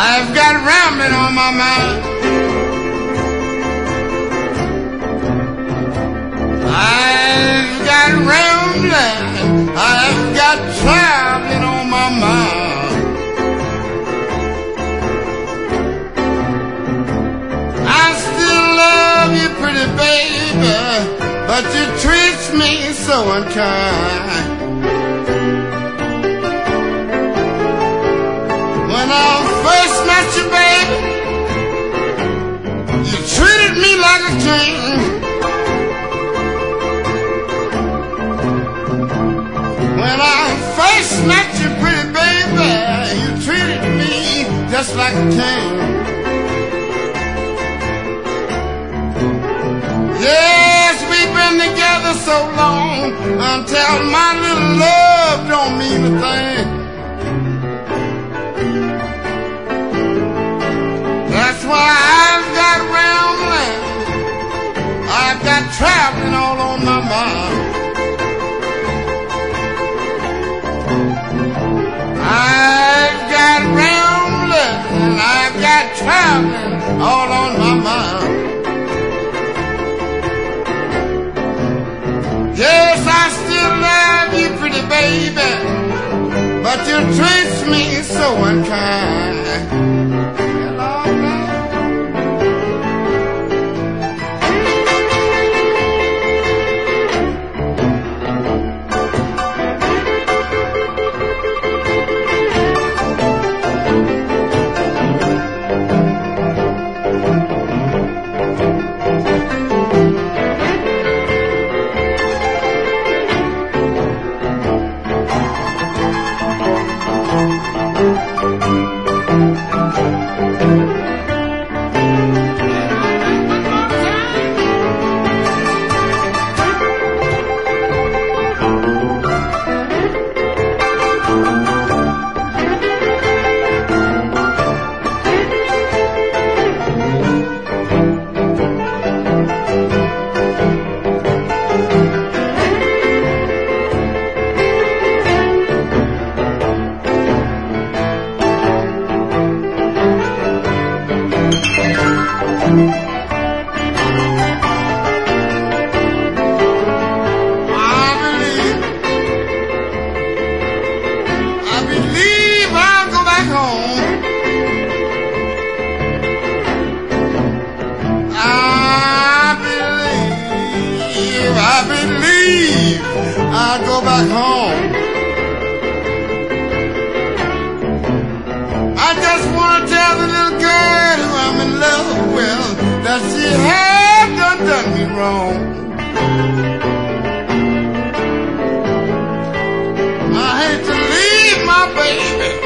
I've got rambling on my mind. I've got rambling, I've got traveling on my mind. I still love you, pretty baby, but you treat me so unkind. When I first met you, baby, you treated me like a king. When I first met you, pretty baby, you treated me just like a king. Yes, we've been together so long until my little love don't mean a thing. That's why I've got rambling, I've got traveling all on my mind. I've got rambling, I've got traveling all on my mind. Yes, I still love you, pretty baby, but you treat me so unkind. I believe I'll go back home. I just want to tell the little girl who I'm in love with that she had done me wrong. I hate to leave my baby,